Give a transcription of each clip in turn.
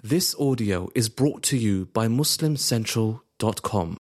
This audio is brought to you by MuslimCentral.com.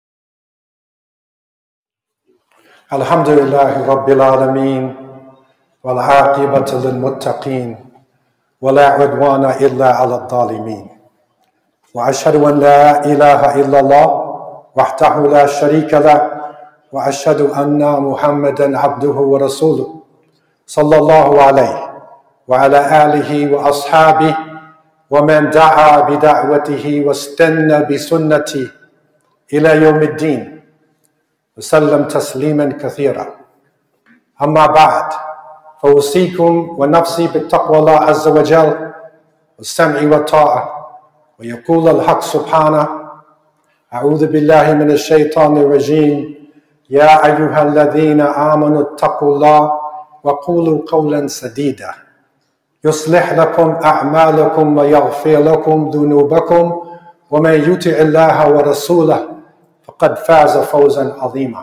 Alhamdulillahi Rabbil Alameen, wal aqibatu lil muttaqeen, wa la udwana illa ala dhalimeen. Wa ashhadu an la ilaha illallah, wahdahu la sharika lah, wa ashhadu anna Muhammadan abduhu wa rasuluh, sallallahu alayhi, wa ala alihi wa ashabihi, ومن دعا بدعوته واستنى بسنته إلى يوم الدين وسلم تسليما كثيرا. أما بعد فأوصيكم ونفسي بتقوى الله عز وجل والسمع والطاعة. ويقول الحق سبحانه: أعوذ بالله من الشيطان الرجيم، يا أيها الذين آمنوا اتقوا الله وقولوا قولا سديدا يصلح لكم أعمالكم ويغفر لكم ذنوبكم ومن يطع الله ورسوله فقد فاز فوزا عظيما.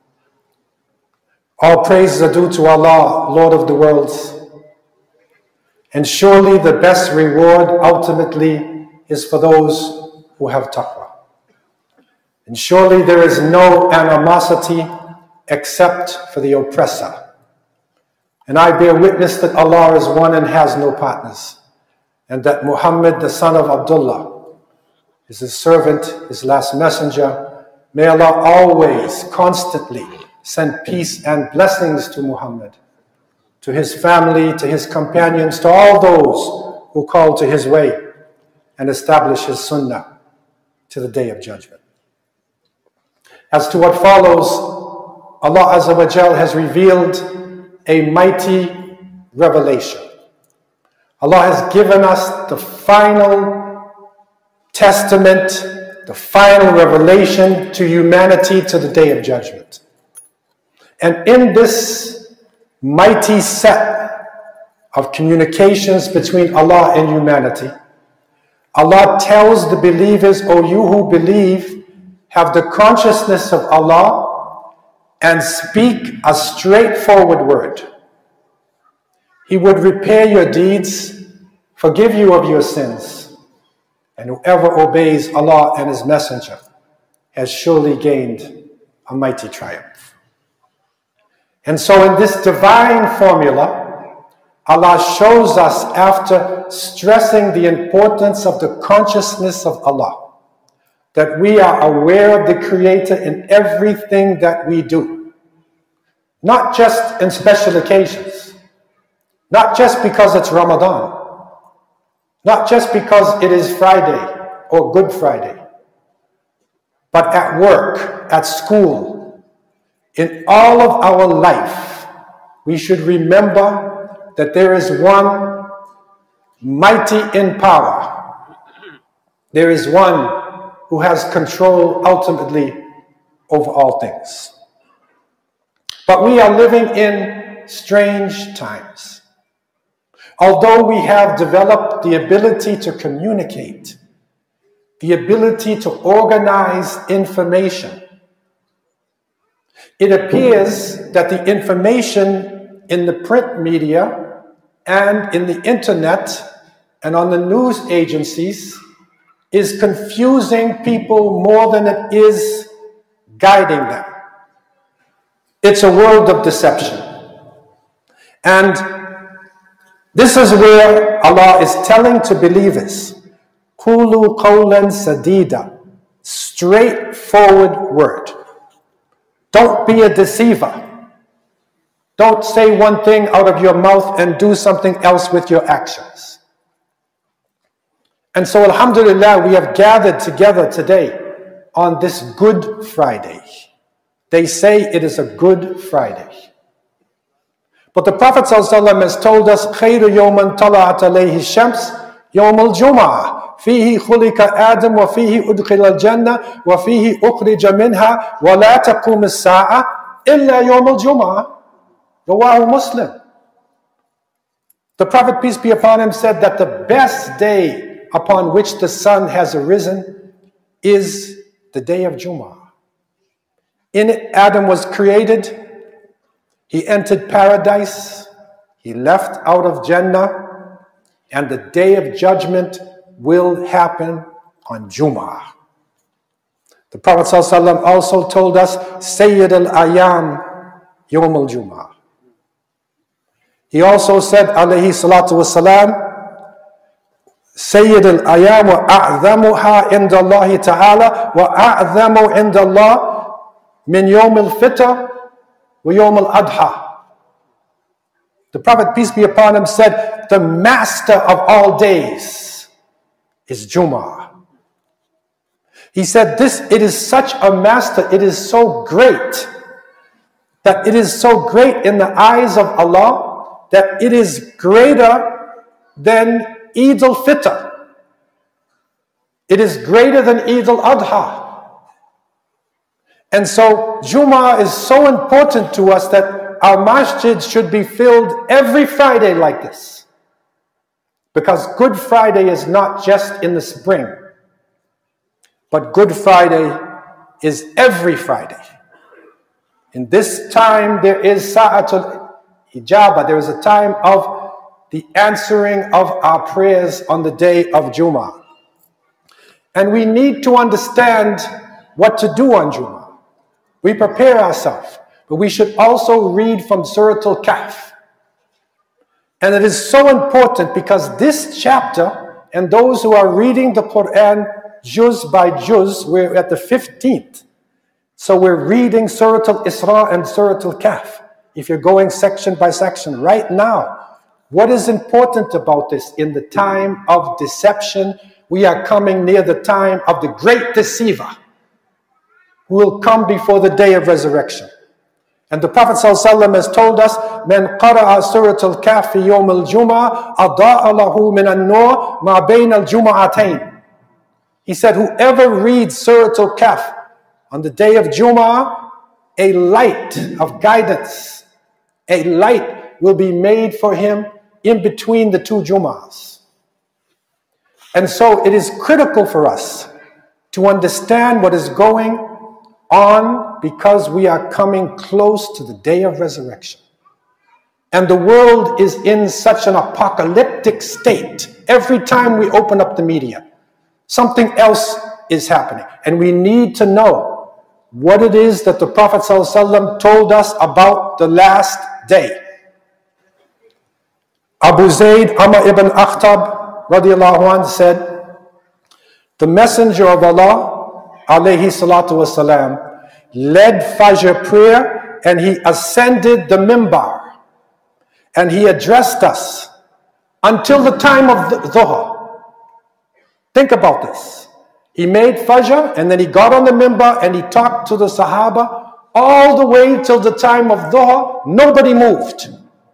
All praise are due to Allah, Lord of the worlds, and surely the best reward ultimately is for those who have taqwa. And surely there is no animosity except for the oppressor. And I bear witness that Allah is one and has no partners, and that Muhammad, the son of Abdullah, is his servant, his last messenger. May Allah always, constantly send peace and blessings to Muhammad, to his family, to his companions, to all those who call to his way and establish his sunnah to the day of judgment. As to what follows, Allah Azza wa Jal has revealed a mighty revelation. Allah has given us the final testament, the final revelation to humanity to the day of judgment. And in this mighty set of communications between Allah and humanity, Allah tells the believers, O you who believe, have the consciousness of Allah and speak a straightforward word. He would repair your deeds, forgive you of your sins, and whoever obeys Allah and His Messenger has surely gained a mighty triumph. And so in this divine formula, Allah shows us, after stressing the importance of the consciousness of Allah, that we are aware of the Creator in everything that we do. Not just in special occasions. Not just because it's Ramadan. Not just because it is Friday or Good Friday. But at work, at school, in all of our life, we should remember that there is one mighty in power. There is one who has control ultimately over all things. But we are living in strange times. Although we have developed the ability to communicate, the ability to organize information, it appears that the information in the print media and in the internet and on the news agencies is confusing people more than it is guiding them. It's a world of deception. And this is where Allah is telling to believers, Qulu qawlan sadida, straightforward word. Don't be a deceiver. Don't say one thing out of your mouth and do something else with your actions. And so, alhamdulillah, we have gathered together today on this Good Friday. They say it is a Good Friday. But the Prophet ﷺ has told us, خَيْرُ يَوْمًا طَلَعَتْ عَلَيْهِ الشَّمْسِ يَوْمُ الْجُمْعَةِ فِيهِ خُلِقَ آدَمُ وَفِيهِ أُدْخِلَ الْجَنَّةِ وَفِيهِ أُخْرِجَ مِنْهَا وَلَا تَقُومُ السَّاعَةُ إِلَّا يَوْمُ الْجُمْعَةِ. Rawahu Muslim. The Prophet, peace be upon him, said that the best day upon which the sun has arisen is the day of Jumu'ah. In it, Adam was created. He entered paradise. He left out of Jannah. And the day of judgment will happen on Jum'ah. The Prophet ﷺ also told us, Sayyid al-Ayam, Yawm al-Jum'ah. He also said, alayhi salatu wasalam, Sayyid al-Ayam wa a'zamuha inda Allahi ta'ala wa a'zamu inda Allah min Yawm al-Fitr wa Yawm al-Adha. The Prophet, peace be upon him, said, the master of all days is Jum'ah. He said, it is such a master, it is so great, that it is so great in the eyes of Allah, that it is greater than Eid al-Fitr. It is greater than Eid al-Adha. And so, Jum'ah is so important to us that our masjids should be filled every Friday like this. Because Good Friday is not just in the spring, but Good Friday is every Friday. In this time, there is Sa'atul Ijabah. There is a time of the answering of our prayers on the day of Jum'ah. And we need to understand what to do on Jum'ah. We prepare ourselves, but we should also read from Surah Al-Kahf. And it is so important because this chapter, and those who are reading the Quran juz by juz, we're at the 15th. So we're reading Surah Al-Isra and Surah Al-Kahf. If you're going section by section right now, what is important about this? In the time of deception, we are coming near the time of the great deceiver who will come before the day of resurrection. And the Prophet ﷺ has told us, "Man qara'a Surah Al-Kahf yawm al-Jum'ah, ada'a lahu min an-nur ma bayn al-Jum'atayn." He said, whoever reads Surah Al-Kahf on the day of Jum'ah, a light of guidance, a light will be made for him in between the two Jum'ahs. And so it is critical for us to understand what is going on because we are coming close to the day of resurrection. And the world is in such an apocalyptic state. Every time we open up the media, something else is happening. And we need to know what it is that the Prophet ﷺ told us about the last day. Abu Zayd Amr ibn Akhtab radiallahu anh said, the Messenger of Allah alayhi salatu wasalam led Fajr prayer and he ascended the mimbar and he addressed us until the time of the Dhuhr. Think about this. He made Fajr and then he got on the mimbar and he talked to the Sahaba all the way till the time of Dhuhr. Nobody moved.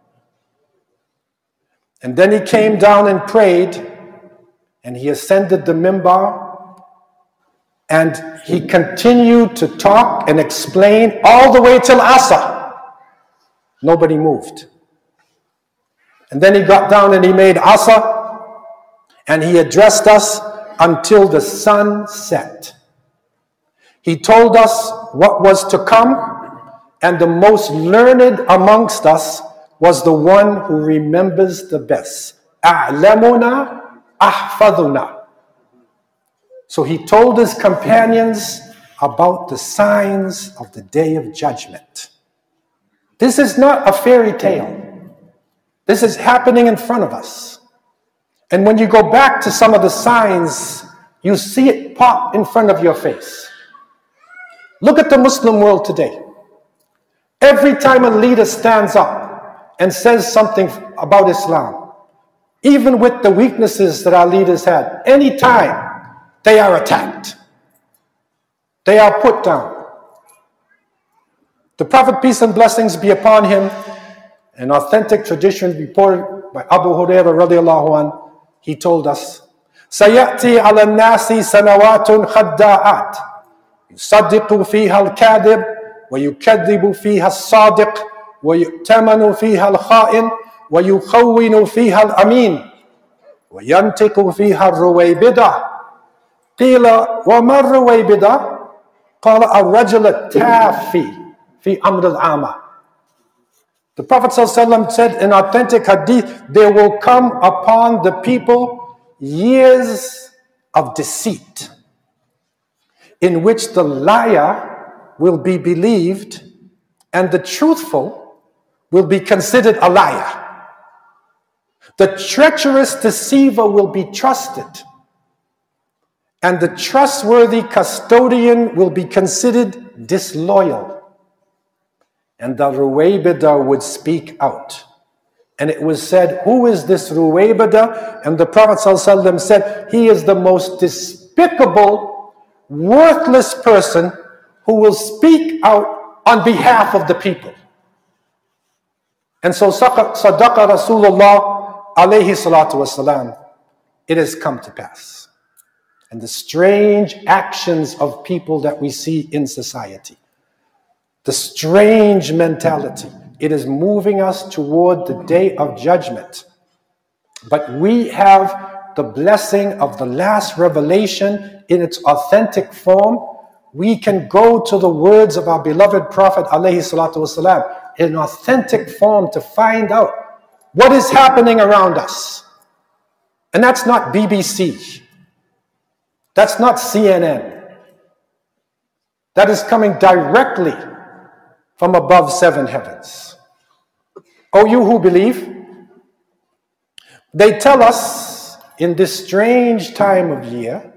And then he came down and prayed and he ascended the mimbar and he continued to talk and explain all the way till Asr. Nobody moved. And then he got down and he made Asr and he addressed us until the sun set. He told us what was to come, and the most learned amongst us was the one who remembers the best. A'lamuna ahfaduna. So he told his companions about the signs of the day of judgment. This is not a fairy tale. This is happening in front of us. And when you go back to some of the signs, you see it pop in front of your face. Look at the Muslim world today. Every time a leader stands up and says something about Islam, even with the weaknesses that our leaders had, anytime they are attacked. They are put down. The Prophet, peace and blessings be upon him, an authentic tradition reported by Abu Hurairah radiallahu anhu, he told us, سيأتي على الناس سنوات خداعات يصدق فيها الكاذب ويكذب فيها الصادق ويؤتمن فيها الخائن ويخون فيها الأمين وينطق فيها الرويبضة قيل وما الرويبضة قال الرجل التافي في أمر العامة. The Prophet ﷺ said in authentic hadith, there will come upon the people years of deceit in which the liar will be believed and the truthful will be considered a liar. The treacherous deceiver will be trusted, and the trustworthy custodian will be considered disloyal. And the Ruwaybidah would speak out. And it was said, who is this Ruwaybidah? And the Prophet ﷺ said, he is the most despicable, worthless person who will speak out on behalf of the people. And so, Sadaqa Rasulullah alayhi salatu wasalam, it has come to pass. And the strange actions of people that we see in society, the strange mentality, it is moving us toward the day of judgment. But we have the blessing of the last revelation in its authentic form. We can go to the words of our beloved Prophet alayhi salatu wasalam in authentic form to find out what is happening around us. And that's not BBC. That's not CNN. That is coming directly from above seven heavens. O you who believe, they tell us in this strange time of year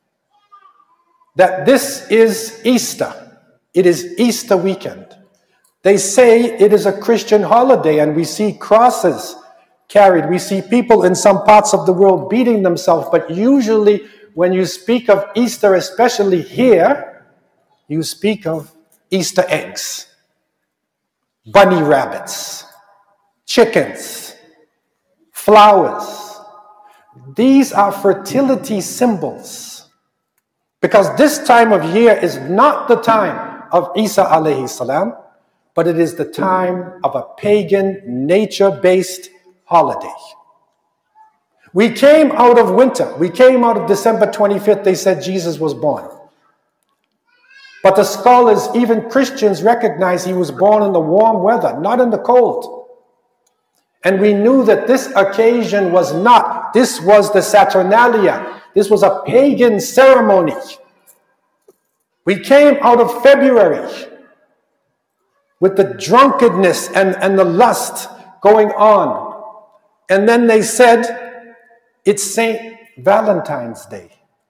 that this is Easter. It is Easter weekend. They say it is a Christian holiday, and we see crosses carried. We see people in some parts of the world beating themselves, but usually when you speak of Easter, especially here, you speak of Easter eggs, bunny rabbits, chickens, flowers. These are fertility symbols, because this time of year is not the time of Isa alayhi salam, but it is the time of a pagan, nature-based holiday. We came out of winter. We came out of December 25th. They said Jesus was born. But the scholars, even Christians, recognize he was born in the warm weather, not in the cold. And we knew that this occasion was not, this was the Saturnalia. This was a pagan ceremony. We came out of February with the drunkenness and the lust going on. And then they said, it's St. Valentine's Day.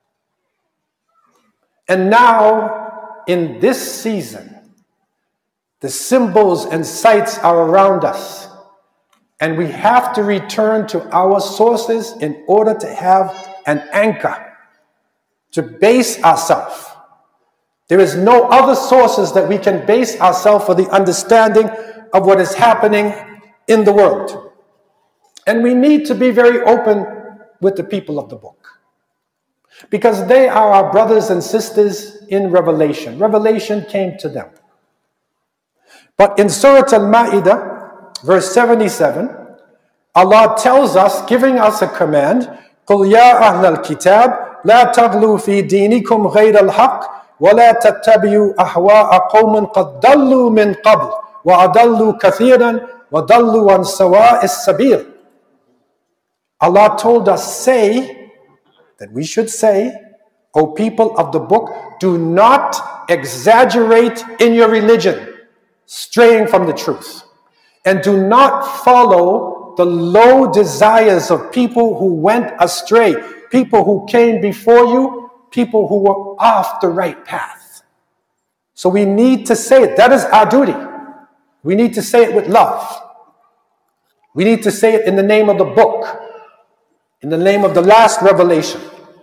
And now, in this season, the symbols and sights are around us. And we have to return to our sources in order to have an anchor to base ourselves. There is no other sources that we can base ourselves for the understanding of what is happening in the world. And we need to be very open with the people of the book, because they are our brothers and sisters in Revelation. Revelation came to them. But in Surah Al-Ma'idah, verse 77, Allah tells us, giving us a command, قُلْ يَا أَهْلَ الْكِتَابِ لَا تَغْلُوا فِي دِينِكُمْ غَيْرَ الْحَقِّ وَلَا تَتَّبِعُوا أَهْوَاءَ قَوْمٍ قَدْ ضَلُّوا مِنْ قَبْلُ وَأَضَلُّوا كَثِيرًا وَضَلُّوا عَنْ سَوَاءِ السَّبِيلِ. Allah told us, say, that we should say, O people of the book, do not exaggerate in your religion, straying from the truth. And do not follow the low desires of people who went astray, people who came before you, people who were off the right path. So we need to say it. That is our duty. We need to say it with love. We need to say it in the name of the book, in the name of the last revelation.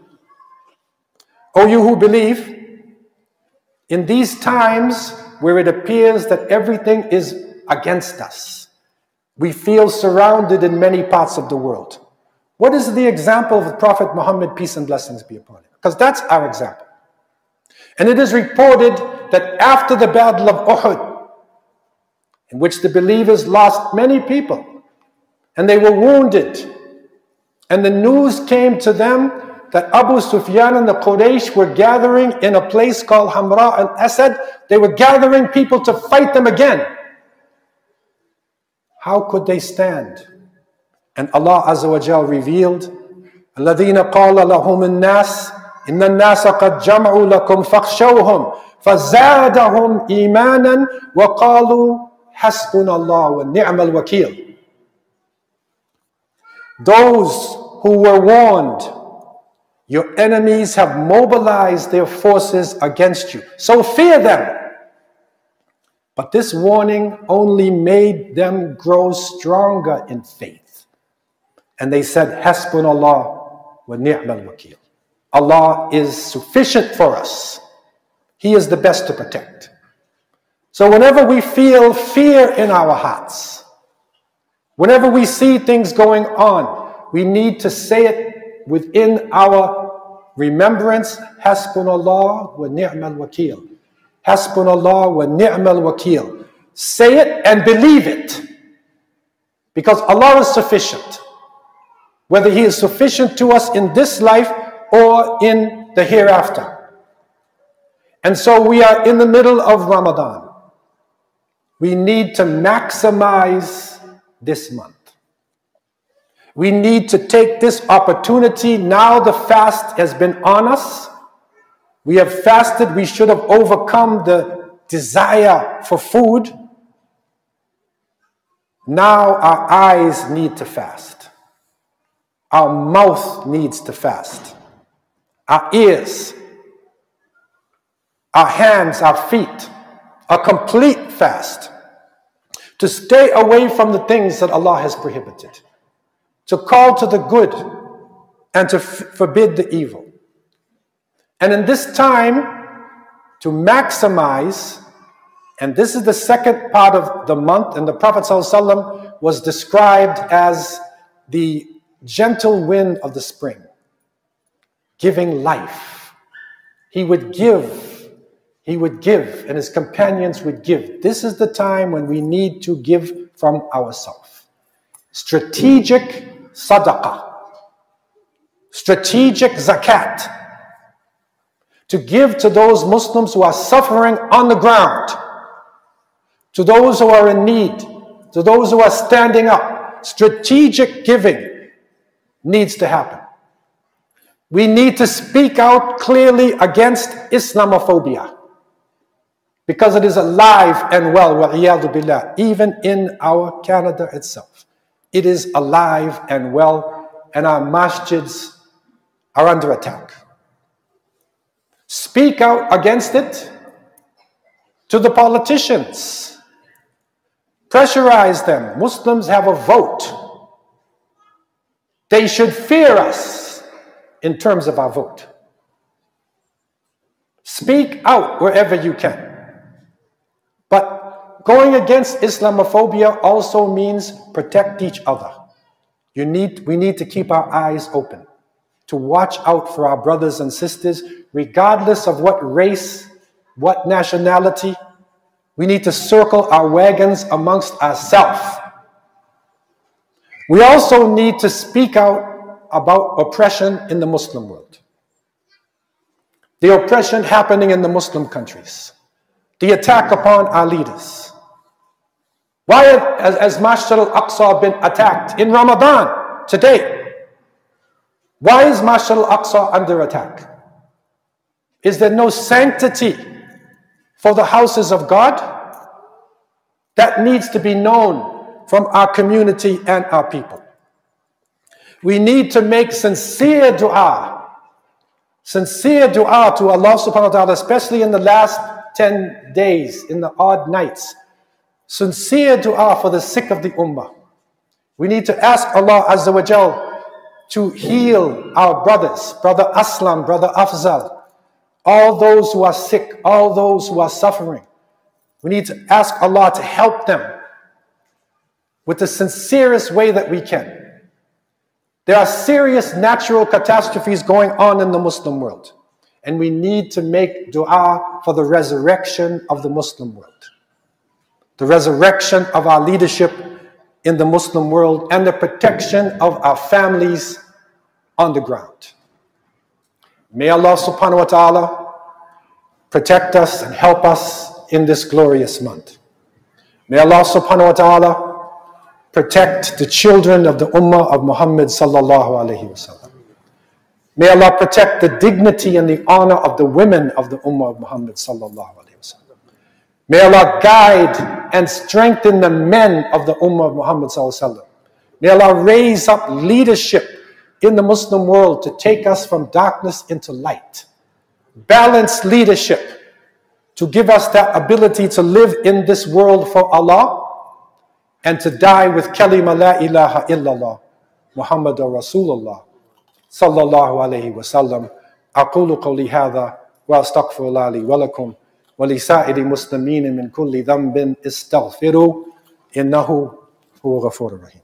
O you who believe, in these times where it appears that everything is against us, we feel surrounded in many parts of the world. What is the example of the Prophet Muhammad, peace and blessings be upon him? Because that's our example. And it is reported that after the Battle of Uhud, in which the believers lost many people, and they were wounded, and the news came to them that Abu Sufyan and the Quraysh were gathering in a place called Hamra al-Asad. They were gathering people to fight them again. How could they stand? And Allah Azza wa Jal revealed, الَّذِينَ قَالَ لَهُمُ النَّاسِ إِنَّ النَّاسَ قَدْ جَمْعُوا لَكُمْ فَاخْشَوْهُمْ فَزَادَهُمْ إِيمَانًا وَقَالُوا حَسْبُنَا اللَّهُ وَنِعْمَ الْوَكِيلُ. Those who were warned, your enemies have mobilized their forces against you, so fear them. But this warning only made them grow stronger in faith. And they said, Hasbunallah wa ni'mal wakil. Allah is sufficient for us. He is the best to protect. So whenever we feel fear in our hearts, whenever we see things going on, we need to say it within our remembrance, Hasbunallah wa ni'mal wakil. Hasbunallah wa ni'mal wakil. Say it and believe it. Because Allah is sufficient. Whether He is sufficient to us in this life or in the hereafter. And so we are in the middle of Ramadan. We need to maximize this month. We need to take this opportunity. Now the fast has been on us. We have fasted. We should have overcome the desire for food. Now our eyes need to fast. Our mouth needs to fast. Our ears, our hands, our feet, a complete fast. To stay away from the things that Allah has prohibited. To call to the good and to forbid the evil. And in this time, to maximize, and this is the second part of the month, and the Prophet ﷺ was described as the gentle wind of the spring, giving life. He would give, and his companions would give. This is the time when we need to give from ourselves. Strategic sadaqah, strategic zakat, to give to those Muslims who are suffering on the ground, to those who are in need, to those who are standing up. Strategic giving needs to happen. We need to speak out clearly against Islamophobia, because it is alive and well, wa'iyadu billah, even in our Canada itself. It is alive and well, and our masjids are under attack. Speak out against it to the politicians. Pressurize them. Muslims have a vote. They should fear us in terms of our vote. Speak out wherever you can. But going against Islamophobia also means protect each other. We need to keep our eyes open, to watch out for our brothers and sisters, regardless of what race, what nationality. We need to circle our wagons amongst ourselves. We also need to speak out about oppression in the Muslim world. The oppression happening in the Muslim countries. The attack upon our leaders. Why has Masjid al-Aqsa been attacked in Ramadan today? Why is Masjid al-Aqsa under attack? Is there no sanctity for the houses of God? That needs to be known from our community and our people. We need to make sincere dua to Allah subhanahu wa ta'ala, especially in the last 10 days, in the odd nights. Sincere dua for the sick of the ummah. We need to ask Allah Azza wa Jal to heal our brothers, Brother Aslam, Brother Afzal, all those who are sick, all those who are suffering. We need to ask Allah to help them with the sincerest way that we can. There are serious natural catastrophes going on in the Muslim world, and we need to make dua for the resurrection of the Muslim world, the resurrection of our leadership in the Muslim world, and the protection of our families on the ground. May Allah subhanahu wa ta'ala protect us and help us in this glorious month. May Allah subhanahu wa ta'ala protect the children of the ummah of Muhammad sallallahu alayhi wa sallam. May Allah protect the dignity and the honor of the women of the Ummah of Muhammad sallallahu alaihi wasallam. May Allah guide and strengthen the men of the Ummah of Muhammad sallallahu alaihi wasallam. May Allah raise up leadership in the Muslim world to take us from darkness into light. Balanced leadership to give us that ability to live in this world for Allah and to die with kalima la ilaha illallah Muhammadur Rasulullah sallallahu alayhi wa sallam. أقول قولي هذا وأستغفر الله لي ولكم ولسائر المسلمين من كل ذنب استغفروا إنه هو غفور رحيم.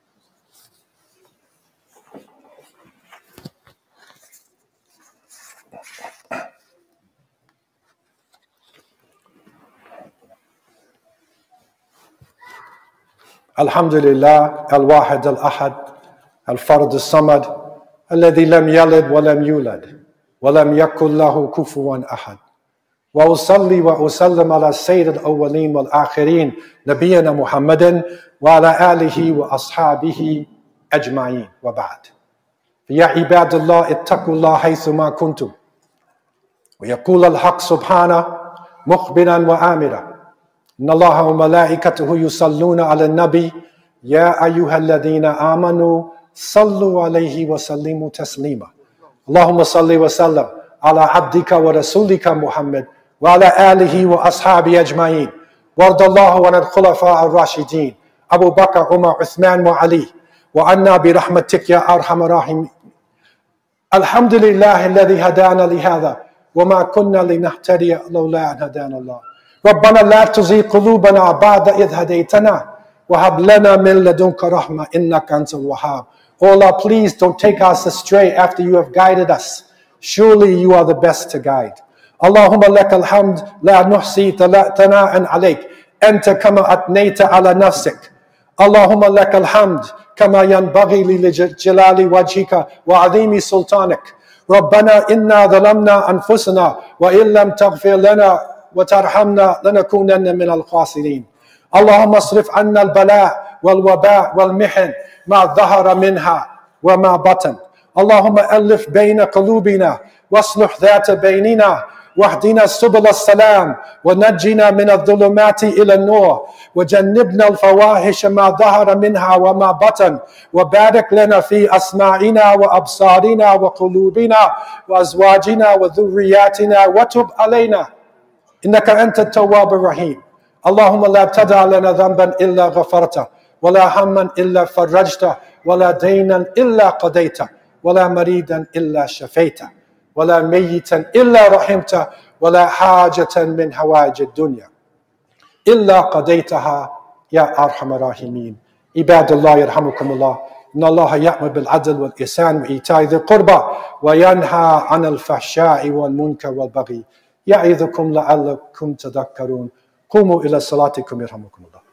الحمد لله الواحد الأحد الفرد الصمد الذي لم يلد ولم يولد ولم يكن له كفوا أحد. وأصلي وأسلم على سيد الأولين والآخرين نبينا محمد وعلى آله وأصحابه أجمعين وبعد. فيا عباد الله اتقوا الله حيثما كنتم. ويقول الحق سبحانه مخبرا وآمرا إن الله وملائكته يصلون على النبي يا أيها الذين آمنوا صلوا عليه وسلموا تسليما. اللهم صل وسلم على عبدك ورسولك محمد وعلى آله وأصحابه أجمعين. وارض الله عن الخلفاء الراشدين أبو بكر عمر عثمان وعلي وعنا برحمتك يا أرحم الراحمين. الحمد لله الذي هدانا لهذا وما كنا لنهتدي لولا أن هدانا الله. ربنا لا تزغ قلوبنا بعد إذ هديتنا وهب لنا من لدنك رحمة إنك أنت الوهاب. Oh Allah, please don't take us astray after you have guided us. Surely you are the best to guide. اللهم لك الحمد لا نحصي ثناء عليك أنت كما أثنيت على نفسك. اللهم لك الحمد كما ينبغي لجلال وجهك وعظيم سلطانك. ربنا إنا ظلمنا أنفسنا وإن لم تغفر لنا وترحمنا لنكونن من الخاسرين. اللهم اصرف عنا البلاء والوباء والمحن ما ظهر منها وما بطن. اللهم ألف بين قلوبنا واصلح ذات بيننا واهدنا سبل السلام ونجنا من الظلمات إلى النور وجنبنا الفواحش ما ظهر منها وما بطن وبارك لنا في أسماعنا وأبصارنا وقلوبنا وأزواجنا وذرياتنا وتب علينا إنك أنت التواب الرحيم. اللهم لا تدع لنا ذنبا إلا غفرته ولا هما إلا فرجته ولا دينا إلا قضيته ولا مريدا إلا شفيته ولا ميتا إلا رحمته ولا حاجة من حوائج الدنيا إلا قضيتها يا أرحم الراحمين. عباد الله يرحمكم الله. إن الله يأمر بالعدل والإحسان وإيتاء ذي القربى وينهى عن الفحشاء والمنكر والبغي يعظكم لعلكم تذكرون. قوموا إلى صلاتكم يرحمكم الله.